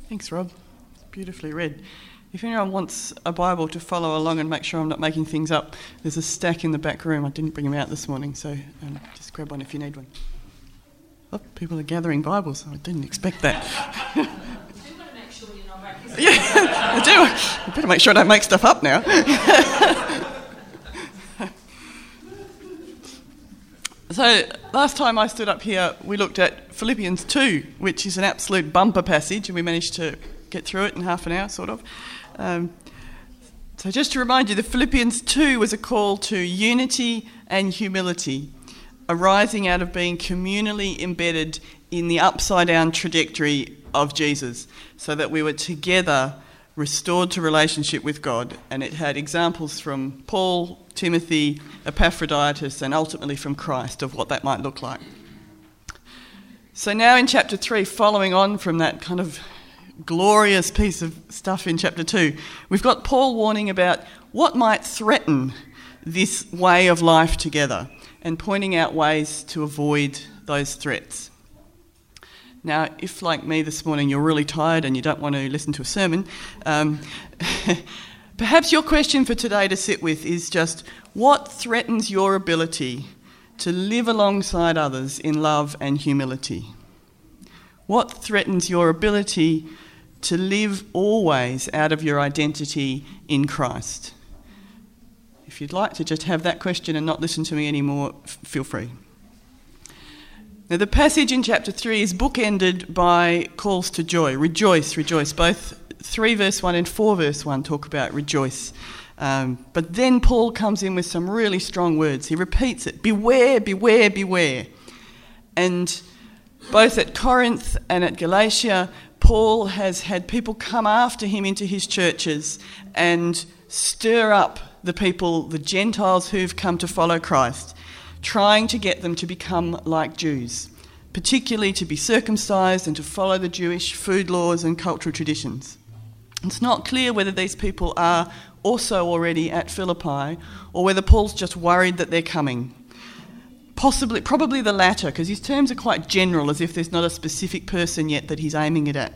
Thanks, Rob. Beautifully read. If anyone wants a Bible to follow along and make sure I'm not making things up, there's a stack in the back room. I didn't bring them out this morning, so just grab one if you need one. Oh, people are gathering Bibles. I didn't expect that. You do want to make sure you're not making Yeah, I do. I better make sure I don't make stuff up now. So last time I stood up here, we looked at Philippians 2, which is an absolute bumper passage, and we managed to get through it in half an hour, sort of. So just to remind you, the Philippians 2 was a call to unity and humility, arising out of being communally embedded in the upside-down trajectory of Jesus, so that we were together restored to relationship with God. And it had examples from Paul, Timothy, Epaphroditus, and ultimately from Christ of what that might look like. So now in chapter 3, following on from that kind of glorious piece of stuff in chapter 2, we've got Paul warning about what might threaten this way of life together and pointing out ways to avoid those threats. Now, if, like me this morning, you're really tired and you don't want to listen to a sermon, perhaps your question for today to sit with is just, what threatens your ability to live alongside others in love and humility? What threatens your ability to live always out of your identity in Christ? If you'd like to just have that question and not listen to me anymore, feel free. Now, the passage in chapter 3 is bookended by calls to joy. Rejoice, rejoice. Both 3 verse 1 and 4 verse 1 talk about rejoice. But then Paul comes in with some really strong words. He repeats it. Beware, beware, beware. And both at Corinth and at Galatia, Paul has had people come after him into his churches and stir up the people, the Gentiles who've come to follow Christ, trying to get them to become like Jews, particularly to be circumcised and to follow the Jewish food laws and cultural traditions. It's not clear whether these people are also already at Philippi or whether Paul's just worried that they're coming. Probably the latter, because his terms are quite general, as if there's not a specific person yet that he's aiming it at.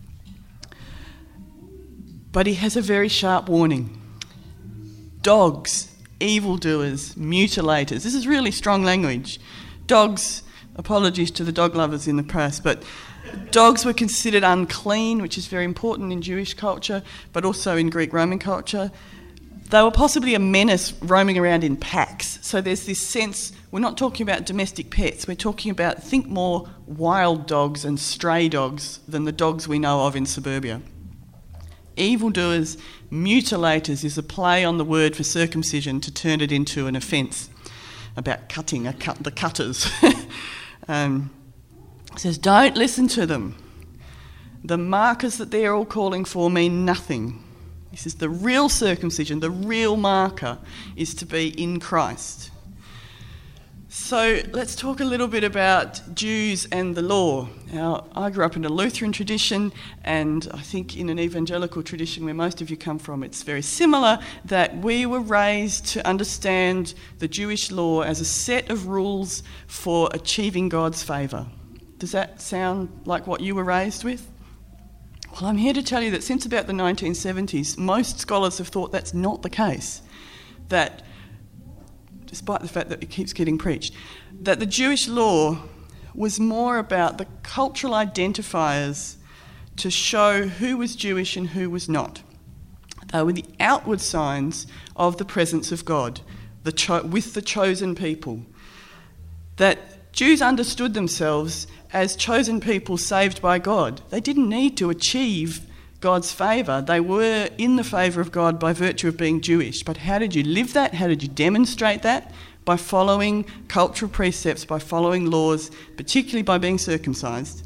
But he has a very sharp warning. Dogs, evildoers, mutilators. This is really strong language. Dogs, apologies to the dog lovers in the press, but dogs were considered unclean, which is very important in Jewish culture, but also in Greek-Roman culture. They were possibly a menace roaming around in packs. So there's this sense, we're not talking about domestic pets, we're talking about, think more wild dogs and stray dogs than the dogs we know of in suburbia. Evildoers, mutilators is a play on the word for circumcision to turn it into an offence about cutting, the cutters. It says, don't listen to them. The markers that they're all calling for mean nothing. This is the real circumcision, the real marker is to be in Christ. So let's talk a little bit about Jews and the law. Now, I grew up in a Lutheran tradition, and I think in an evangelical tradition where most of you come from, it's very similar, that we were raised to understand the Jewish law as a set of rules for achieving God's favour. Does that sound like what you were raised with? Well, I'm here to tell you that since about the 1970s, most scholars have thought that's not the case. That, despite the fact that it keeps getting preached, that the Jewish law was more about the cultural identifiers to show who was Jewish and who was not. They were the outward signs of the presence of God with the chosen people. That Jews understood themselves as chosen people saved by God. They didn't need to achieve God's favour. They were in the favour of God by virtue of being Jewish. But how did you live that? How did you demonstrate that? By following cultural precepts, by following laws, particularly by being circumcised.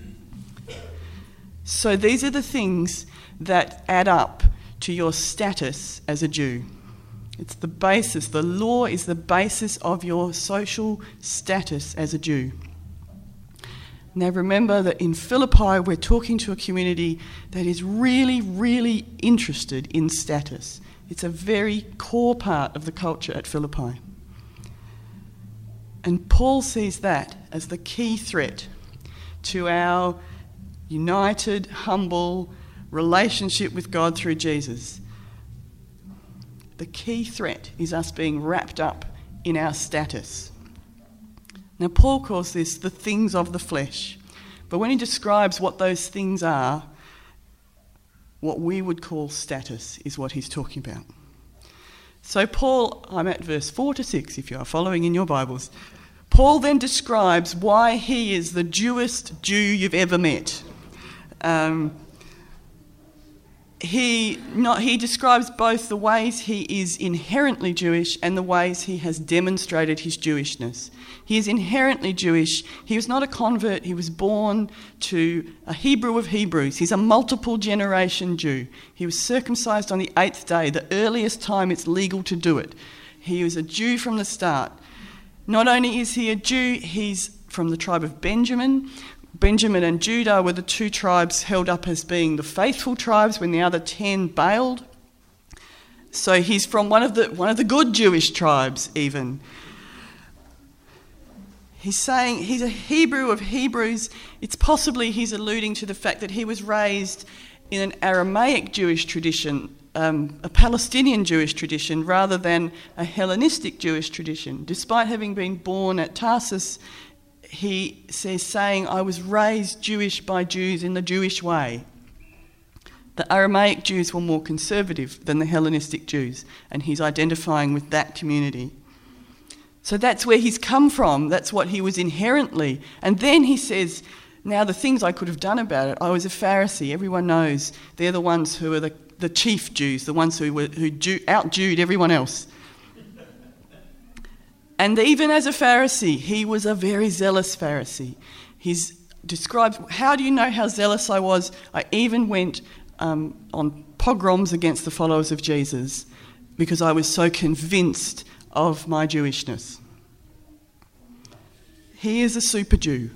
So these are the things that add up to your status as a Jew. It's the basis. The law is the basis of your social status as a Jew. Now remember that in Philippi we're talking to a community that is really, really interested in status. It's a very core part of the culture at Philippi. And Paul sees that as the key threat to our united, humble relationship with God through Jesus. The key threat is us being wrapped up in our status. Now, Paul calls this the things of the flesh. But when he describes what those things are, what we would call status is what he's talking about. So Paul, I'm at verse 4 to 6 if you are following in your Bibles. Paul then describes why he is the Jewest Jew you've ever met. He describes both the ways he is inherently Jewish and the ways he has demonstrated his Jewishness. He is inherently Jewish. He was not a convert. He was born to a Hebrew of Hebrews. He's a multiple generation Jew. He was circumcised on the 8th day, the earliest time it's legal to do it. He was a Jew from the start. Not only is he a Jew, he's from the tribe of Benjamin. Benjamin and Judah were the two tribes held up as being the faithful tribes when the other 10 bailed. So he's from one of the good Jewish tribes even. He's saying he's a Hebrew of Hebrews. It's possibly he's alluding to the fact that he was raised in an Aramaic Jewish tradition, a Palestinian Jewish tradition, rather than a Hellenistic Jewish tradition. Despite having been born at Tarsus, he says, saying, I was raised Jewish by Jews in the Jewish way. The Aramaic Jews were more conservative than the Hellenistic Jews, and he's identifying with that community. So that's where he's come from. That's what he was inherently. And then he says, now the things I could have done about it. I was a Pharisee. Everyone knows they're the ones who are the chief Jews, the ones who out-Jewed everyone else. And even as a Pharisee, he was a very zealous Pharisee. He's described, how do you know how zealous I was? I even went on pogroms against the followers of Jesus because I was so convinced of my Jewishness. He is a super Jew.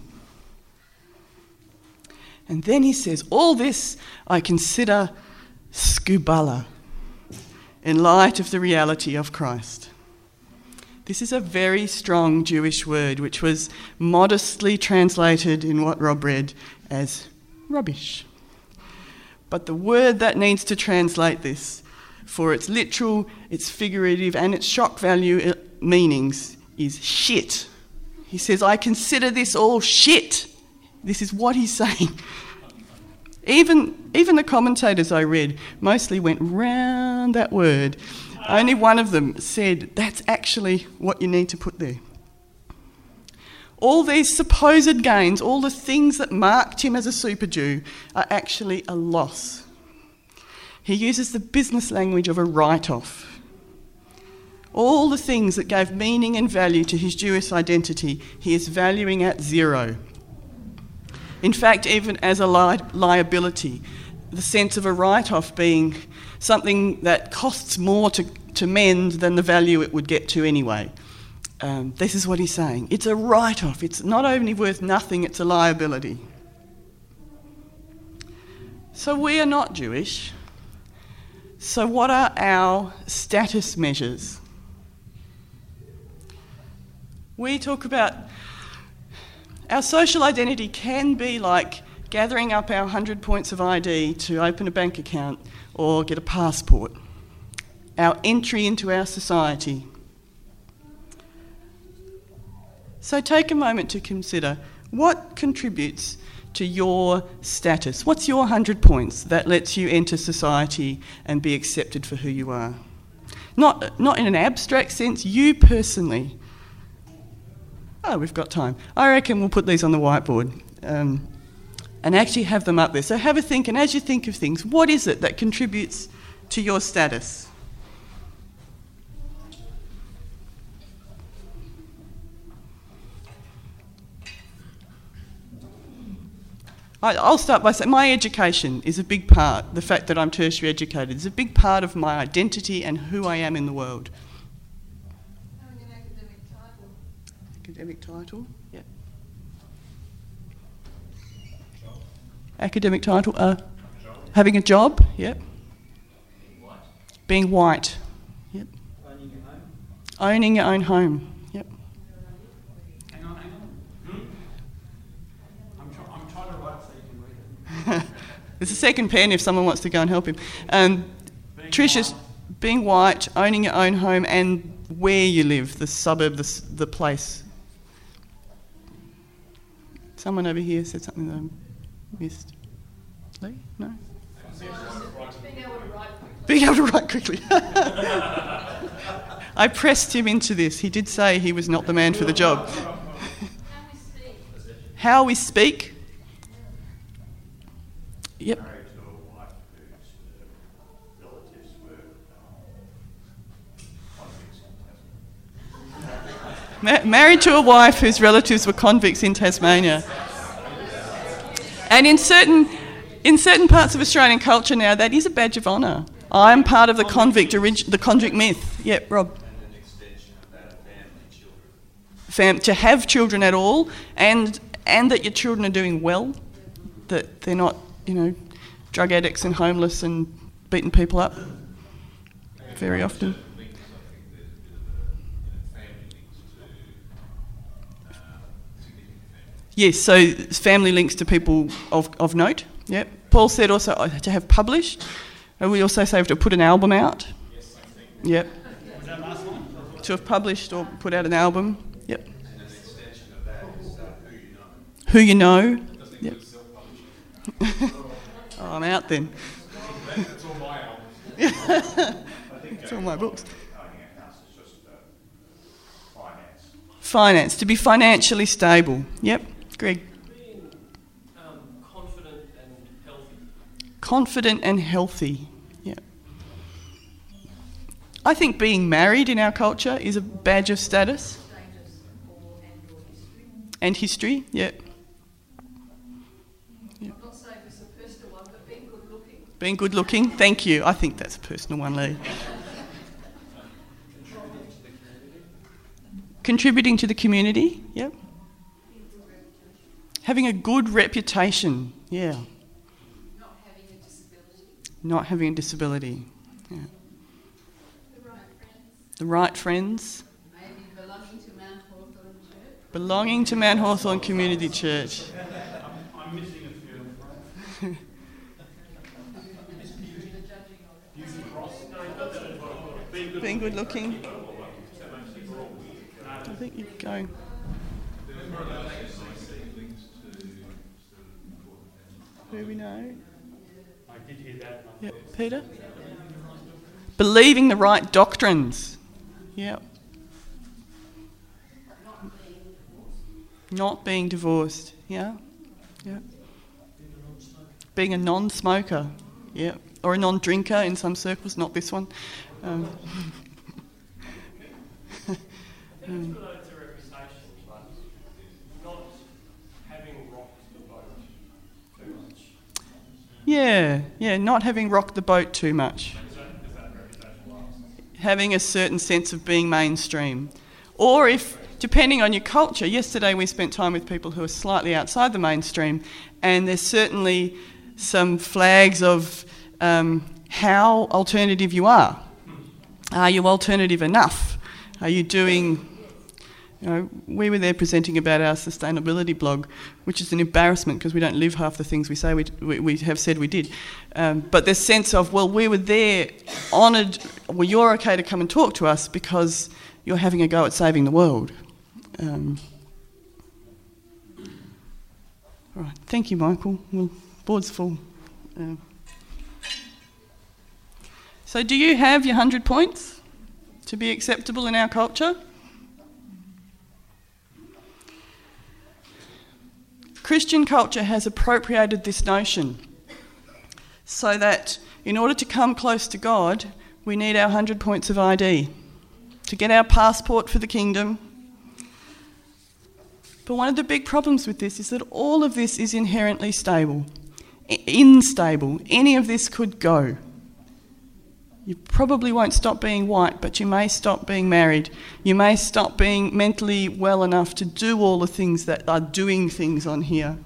And then he says, all this I consider skubala in light of the reality of Christ. This is a very strong Jewish word which was modestly translated in what Rob read as rubbish. But the word that needs to translate this for its literal, its figurative and its shock value meanings is shit. He says, I consider this all shit. This is what he's saying. Even the commentators I read mostly went round that word. Only one of them said, that's actually what you need to put there. All these supposed gains, all the things that marked him as a super Jew, are actually a loss. He uses the business language of a write-off. All the things that gave meaning and value to his Jewish identity, he is valuing at zero. In fact, even as a liability, the sense of a write-off being something that costs more to mend than the value it would get to anyway. This is what he's saying. It's a write-off. It's not only worth nothing, it's a liability. So we are not Jewish. So what are our status measures? We talk about our social identity can be like gathering up our 100 points of ID to open a bank account or get a passport. Our entry into our society. So take a moment to consider what contributes to your status. What's your 100 points that lets you enter society and be accepted for who you are? Not in an abstract sense, you personally. Oh, we've got time. I reckon we'll put these on the whiteboard and actually have them up there. So have a think, and as you think of things, what is it that contributes to your status? I'll start by saying my education is a big part. The fact that I'm tertiary educated is a big part of my identity and who I am in the world. Having an academic title. Academic title, yeah. Academic title, having a job, yep. Being white, yep. Owning your home. Owning your own home, yep. Hang on. I'm trying to write so you can read There's a second pen if someone wants to go and help him. Tricia's being white, owning your own home, and where you live, the suburb, the place. Someone over here said something that I missed. Lee? No? Being able to write quickly. I pressed him into this. He did say he was not the man for the job. How we speak. Yep. Married to a wife whose relatives were convicts in Tasmania. And in certain parts of Australian culture now, that is a badge of honour. I'm part of the convict myth. Yep, Rob. And an extension of that, family, children. To have children at all, and that your children are doing well, that they're not, drug addicts and homeless and beating people up very often. Yes, so family links to people of note. Yep. Paul said also to have published. And we also say to put an album out. Yes, I think. Yep. Was that last one? To have published or put out an album. Yep. And an extension of that is Who you know. Doesn't Yep. include self-publishing. Oh, I'm out then. That's all my albums. It's all my books. owning a house is just finance. Finance, to be financially stable. Yep. Greg. Being confident and healthy. Confident and healthy. Yeah. I think being married in our culture is a badge of status. And history, yeah. I'm not saying it's a personal one, but being good looking. Being good looking, thank you. I think that's a personal one, Lee. Contributing to the community, yep. Having a good reputation, yeah. Not having a disability. Not having a disability, yeah. The right friends. The right friends. Maybe belonging to Mount Hawthorn Church. Belonging to Mount Hawthorn Community Church. I'm missing a few. Being good looking. I think you're going. Who we know? I did hear that one. Yep, Peter. Believing the right doctrines. Yep. Not being divorced. Yeah. Yeah. Being a non-smoker. Yeah. Or a non-drinker in some circles. Not this one. It's related to reputation, but not having rocked the boat too much. Yeah. Not having rocked the boat too much. Does that reputation last? Having a certain sense of being mainstream. Or if, depending on your culture, yesterday we spent time with people who are slightly outside the mainstream, and there's certainly some flags of how alternative you are. Are you alternative enough? Are you doing... we were there presenting about our sustainability blog, which is an embarrassment because we don't live half the things we say we have said we did. But this sense of, well, we were there honoured, well, you're okay to come and talk to us because you're having a go at saving the world. All right, thank you, Michael. Well, board's full. So do you have your 100 points to be acceptable in our culture? Christian culture has appropriated this notion so that in order to come close to God, we need our 100 points of ID to get our passport for the kingdom. But one of the big problems with this is that all of this is inherently unstable. Any of this could go. You probably won't stop being white, but you may stop being married. You may stop being mentally well enough to do all the things that are doing things on here.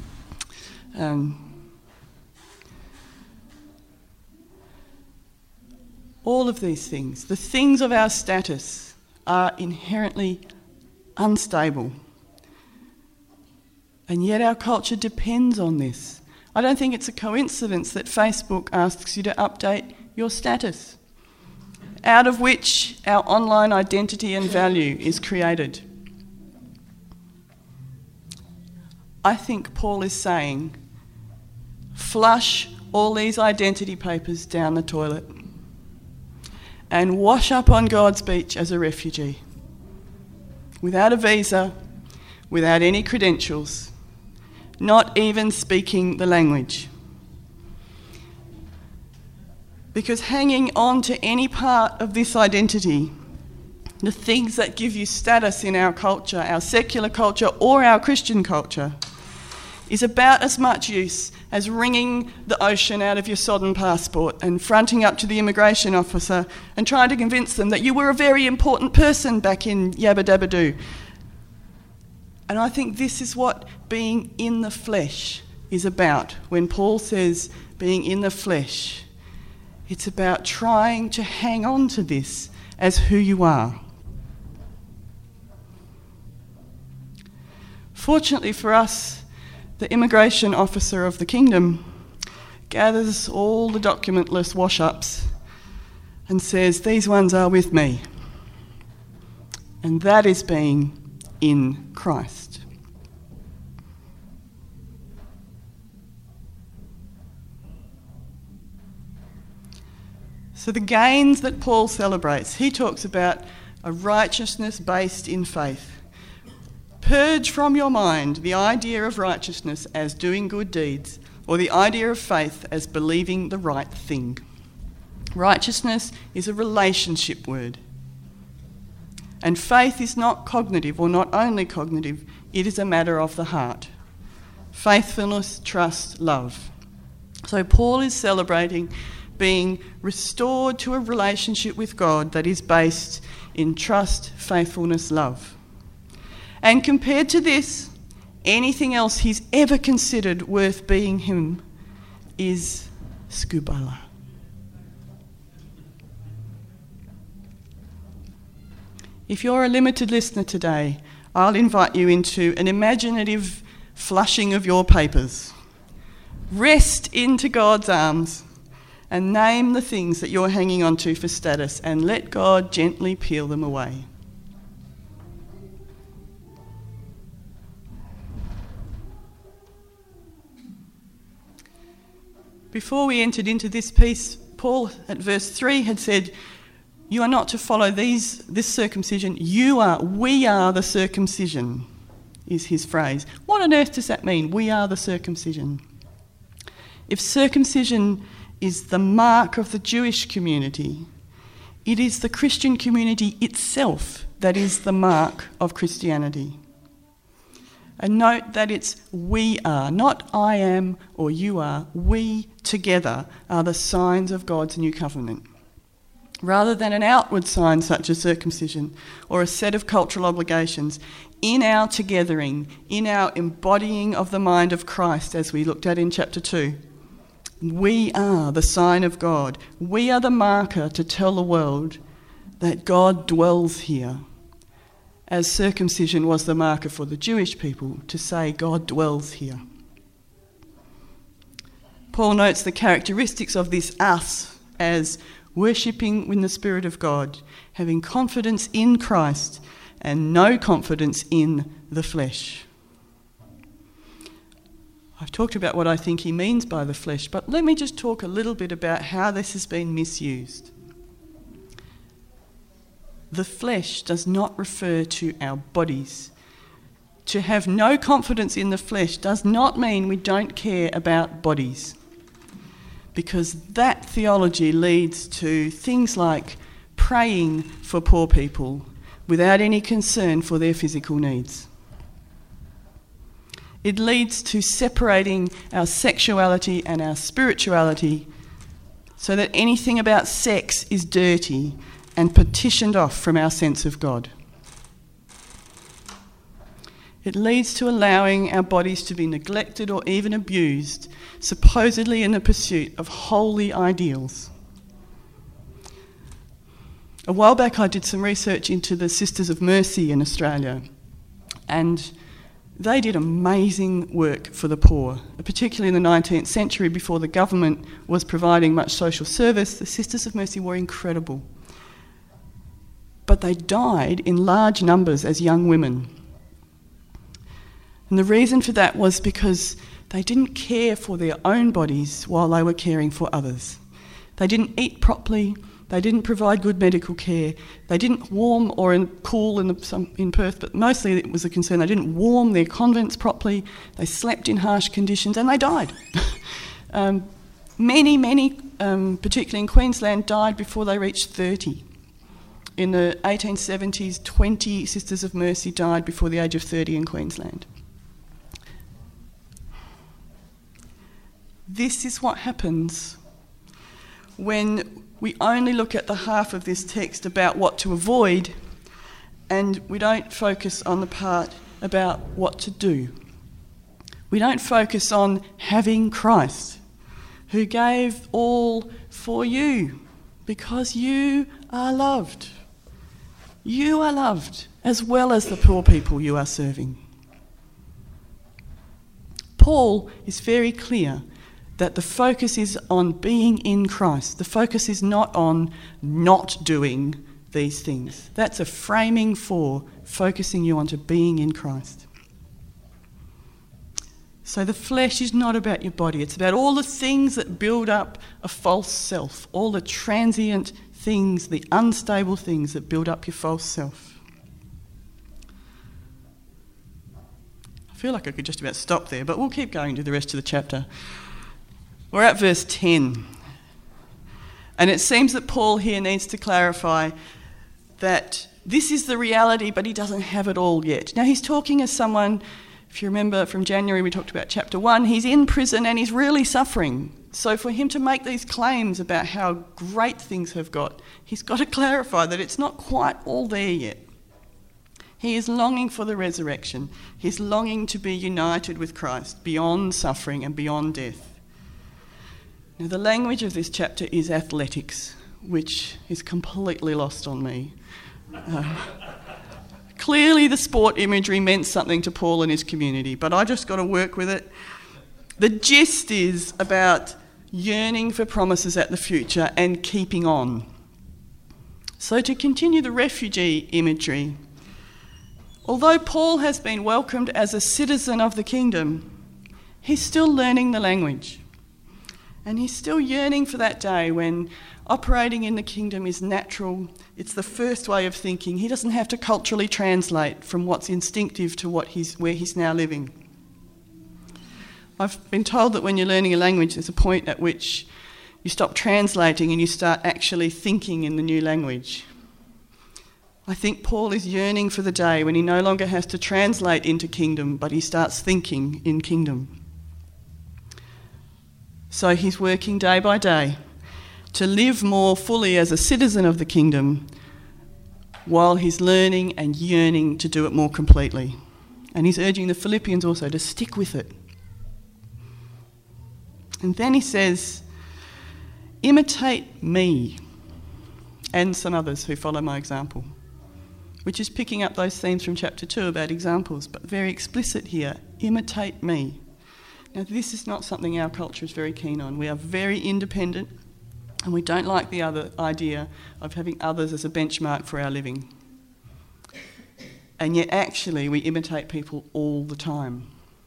All of these things, the things of our status, are inherently unstable. And yet our culture depends on this. I don't think it's a coincidence that Facebook asks you to update your status, out of which our online identity and value is created. I think Paul is saying, flush all these identity papers down the toilet and wash up on God's beach as a refugee, without a visa, without any credentials, not even speaking the language. Because hanging on to any part of this identity, the things that give you status in our culture, our secular culture or our Christian culture, is about as much use as wringing the ocean out of your sodden passport and fronting up to the immigration officer and trying to convince them that you were a very important person back in Yabba Dabba Doo. And I think this is what being in the flesh is about. When Paul says being in the flesh, it's about trying to hang on to this as who you are. Fortunately for us, the immigration officer of the kingdom gathers all the documentless wash-ups and says, these ones are with me. And that is being in Christ. So the gains that Paul celebrates, he talks about a righteousness based in faith. Purge from your mind the idea of righteousness as doing good deeds, or the idea of faith as believing the right thing. Righteousness is a relationship word. And faith is not cognitive, or not only cognitive, it is a matter of the heart. Faithfulness, trust, love. So Paul is celebrating being restored to a relationship with God that is based in trust, faithfulness, love. And compared to this, anything else he's ever considered worth being him is skubala. If you're a limited listener today, I'll invite you into an imaginative flushing of your papers. Rest into God's arms and name the things that you're hanging on to for status and let God gently peel them away. Before we entered into this piece, Paul at verse 3 had said, you are not to follow this circumcision, we are the circumcision, is his phrase. What on earth does that mean, we are the circumcision? If circumcision is the mark of the Jewish community, it is the Christian community itself that is the mark of Christianity. And note that it's we are, not I am or you are. We together are the signs of God's new covenant. Rather than an outward sign such as circumcision or a set of cultural obligations, in our togethering, in our embodying of the mind of Christ, as we looked at in chapter 2, we are the sign of God. We are the marker to tell the world that God dwells here. As circumcision was the marker for the Jewish people to say God dwells here. Paul notes the characteristics of this us as worshipping in the Spirit of God, having confidence in Christ and no confidence in the flesh. I've talked about what I think he means by the flesh, but let me just talk a little bit about how this has been misused. The flesh does not refer to our bodies. To have no confidence in the flesh does not mean we don't care about bodies, because that theology leads to things like praying for poor people without any concern for their physical needs. It leads to separating our sexuality and our spirituality so that anything about sex is dirty and partitioned off from our sense of God. It leads to allowing our bodies to be neglected or even abused, supposedly in the pursuit of holy ideals. A while back I did some research into the Sisters of Mercy in Australia, and They did amazing work for the poor, particularly in the 19th century before the government was providing much social service. The Sisters of Mercy were incredible. But they died in large numbers as young women. And the reason for that was because they didn't care for their own bodies while they were caring for others. They didn't eat properly. They didn't provide good medical care. They didn't warm or cool in Perth, but mostly it was a concern. They didn't warm their convents properly. They slept in harsh conditions and they died. Many, particularly in Queensland, died before they reached 30. In the 1870s, 20 Sisters of Mercy died before the age of 30 in Queensland. This is what happens when we only look at the half of this text about what to avoid and we don't focus on the part about what to do. We don't focus on having Christ, who gave all for you because you are loved. You are loved as well as the poor people you are serving. Paul is very clear that the focus is on being in Christ. The focus is not on not doing these things. That's a framing for focusing you onto being in Christ. So the flesh is not about your body. It's about all the things that build up a false self, all the transient things, the unstable things that build up your false self. I feel like I could just about stop there, but we'll keep going to the rest of the chapter. We're at verse 10. And it seems that Paul here needs to clarify that this is the reality, but he doesn't have it all yet. Now, he's talking as someone, if you remember from January, we talked about chapter 1, he's in prison and he's really suffering. So for him to make these claims about how great things have got, he's got to clarify that it's not quite all there yet. He is longing for the resurrection. He's longing to be united with Christ beyond suffering and beyond death. Now, the language of this chapter is athletics, which is completely lost on me. Clearly the sport imagery meant something to Paul and his community, but I just got to work with it. The gist is about yearning for promises at the future and keeping on. So to continue the refugee imagery, although Paul has been welcomed as a citizen of the kingdom, he's still learning the language. And he's still yearning for that day when operating in the kingdom is natural. It's the first way of thinking. He doesn't have to culturally translate from what's instinctive to where he's now living. I've been told that when you're learning a language, there's a point at which you stop translating and you start actually thinking in the new language. I think Paul is yearning for the day when he no longer has to translate into kingdom, but he starts thinking in kingdom. So he's working day by day to live more fully as a citizen of the kingdom while he's learning and yearning to do it more completely. And he's urging the Philippians also to stick with it. And then he says, imitate me and some others who follow my example, which is picking up those themes from chapter 2 about examples, but very explicit here, imitate me. Now, this is not something our culture is very keen on. We are very independent and we don't like the other idea of having others as a benchmark for our living. And yet actually we imitate people all the time.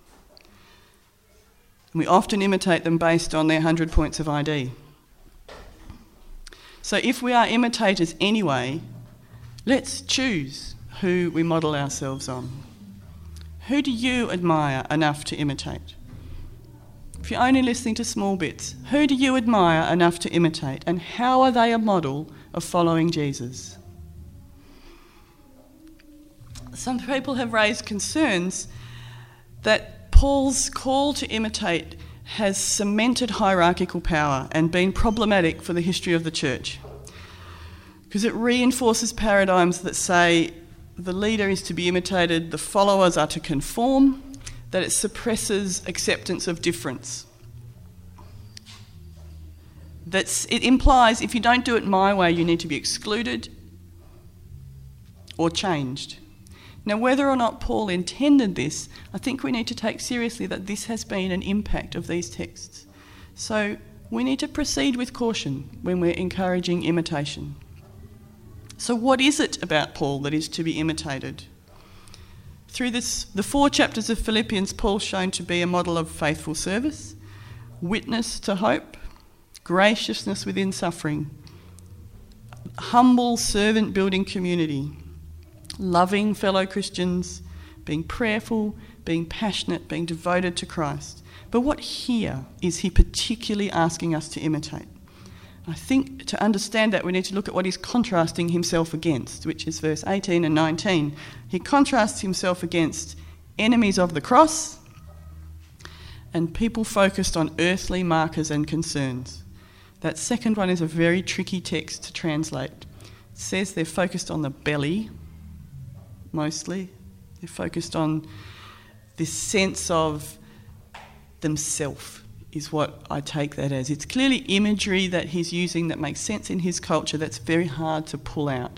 And we often imitate them based on their 100 points of ID. So if we are imitators anyway, let's choose who we model ourselves on. Who do you admire enough to imitate? If you're only listening to small bits, who do you admire enough to imitate? And how are they a model of following Jesus? Some people have raised concerns that Paul's call to imitate has cemented hierarchical power and been problematic for the history of the church, because it reinforces paradigms that say the leader is to be imitated, the followers are to conform, that it suppresses acceptance of difference. It implies if you don't do it my way, you need to be excluded or changed. Now, whether or not Paul intended this, I think we need to take seriously that this has been an impact of these texts. So we need to proceed with caution when we're encouraging imitation. So what is it about Paul that is to be imitated? Through the 4 chapters of Philippians, Paul's shown to be a model of faithful service, witness to hope, graciousness within suffering, humble servant-building community, loving fellow Christians, being prayerful, being passionate, being devoted to Christ. But what here is he particularly asking us to imitate? I think to understand that we need to look at what he's contrasting himself against, which is verse 18 and 19. He contrasts himself against enemies of the cross and people focused on earthly markers and concerns. That second one is a very tricky text to translate. It says they're focused on the belly, mostly. They're focused on this sense of themselves, is what I take that as. It's clearly imagery that he's using that makes sense in his culture that's very hard to pull out.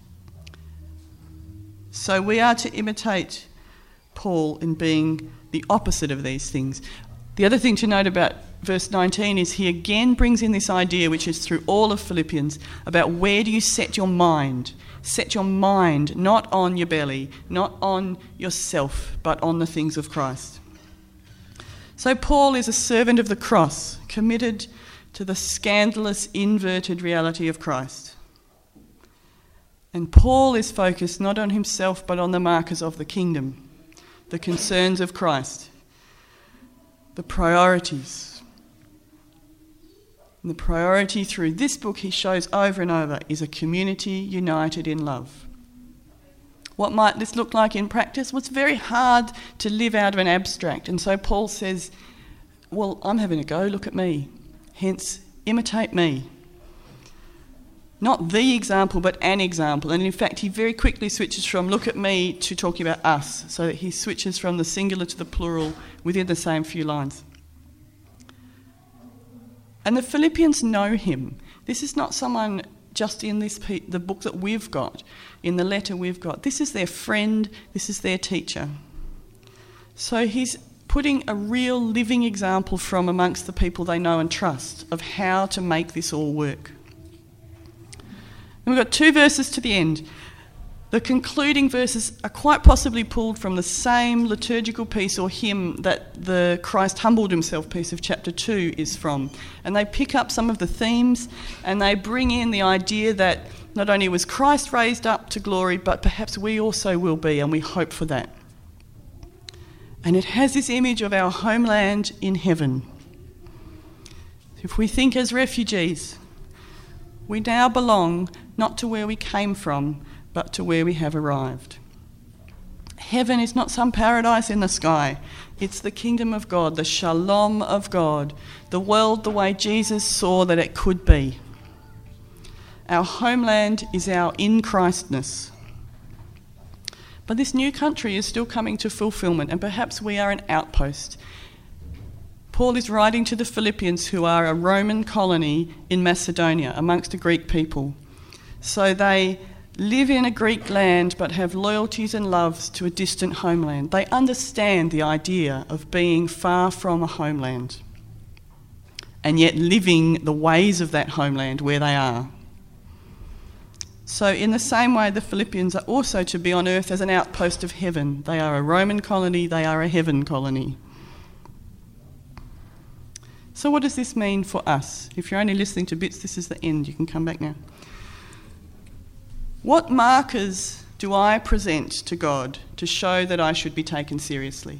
So we are to imitate Paul in being the opposite of these things. The other thing to note about verse 19 is he again brings in this idea, which is through all of Philippians, about where do you set your mind? Set your mind not on your belly, not on yourself, but on the things of Christ. So Paul is a servant of the cross, committed to the scandalous, inverted reality of Christ. And Paul is focused not on himself, but on the markers of the kingdom, the concerns of Christ, the priorities. And the priority through this book he shows over and over is a community united in love. What might this look like in practice? Well, it's very hard to live out of an abstract. And so Paul says, well, I'm having a go, look at me. Hence, imitate me. Not the example, but an example. And in fact, he very quickly switches from look at me to talking about us, so that he switches from the singular to the plural within the same few lines. And the Philippians know him. This is not someone just in the book that we've got, in the letter we've got. This is their friend, this is their teacher. So he's putting a real living example from amongst the people they know and trust of how to make this all work. And we've got 2 verses to the end. The concluding verses are quite possibly pulled from the same liturgical piece or hymn that the Christ humbled himself piece of chapter 2 is from. And they pick up some of the themes and they bring in the idea that not only was Christ raised up to glory, but perhaps we also will be, and we hope for that. And it has this image of our homeland in heaven. If we think as refugees, we now belong not to where we came from, but to where we have arrived. Heaven is not some paradise in the sky. It's the kingdom of God, the shalom of God, the world the way Jesus saw that it could be. Our homeland is our in Christness. But this new country is still coming to fulfillment, and perhaps we are an outpost. Paul is writing to the Philippians, who are a Roman colony in Macedonia amongst a Greek people. So they live in a Greek land but have loyalties and loves to a distant homeland. They understand the idea of being far from a homeland and yet living the ways of that homeland where they are. So in the same way, the Philippians are also to be on earth as an outpost of heaven. They are a Roman colony, they are a heaven colony. So what does this mean for us? If you're only listening to bits, this is the end. You can come back now. What markers do I present to God to show that I should be taken seriously?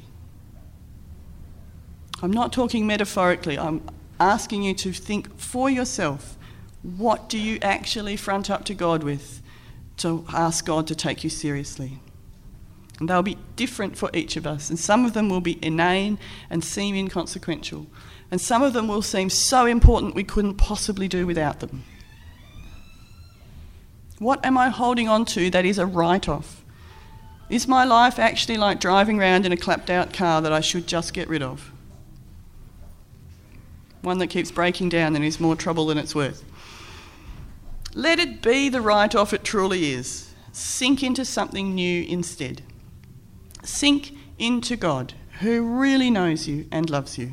I'm not talking metaphorically. I'm asking you to think for yourself. What do you actually front up to God with to ask God to take you seriously? And they'll be different for each of us. And some of them will be inane and seem inconsequential. And some of them will seem so important we couldn't possibly do without them. What am I holding on to that is a write-off? Is my life actually like driving around in a clapped-out car that I should just get rid of? One that keeps breaking down and is more trouble than it's worth. Let it be the write-off it truly is. sink into something new instead. Sink into God, who really knows you and loves you.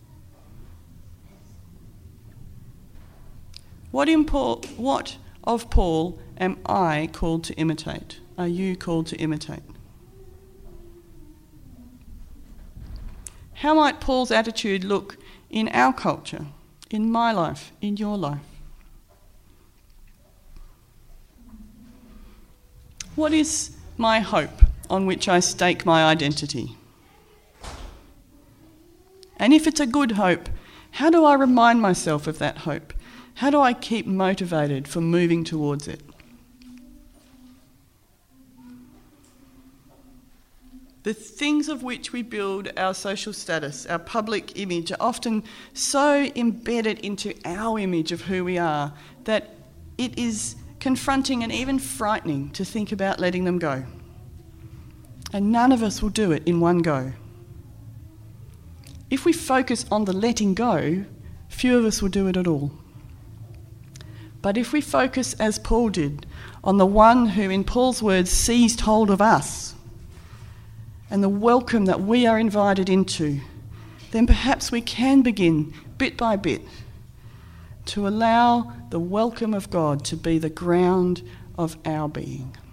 What of Paul am I called to imitate? Are you called to imitate? How might Paul's attitude look in our culture, in my life, in your life? What is my hope on which I stake my identity? And if it's a good hope, how do I remind myself of that hope? How do I keep motivated for moving towards it? The things of which we build our social status, our public image, are often so embedded into our image of who we are that it is confronting and even frightening to think about letting them go. And none of us will do it in one go. If we focus on the letting go, few of us will do it at all. But if we focus, as Paul did, on the one who, in Paul's words, seized hold of us, and the welcome that we are invited into, then perhaps we can begin, bit by bit, to allow the welcome of God to be the ground of our being.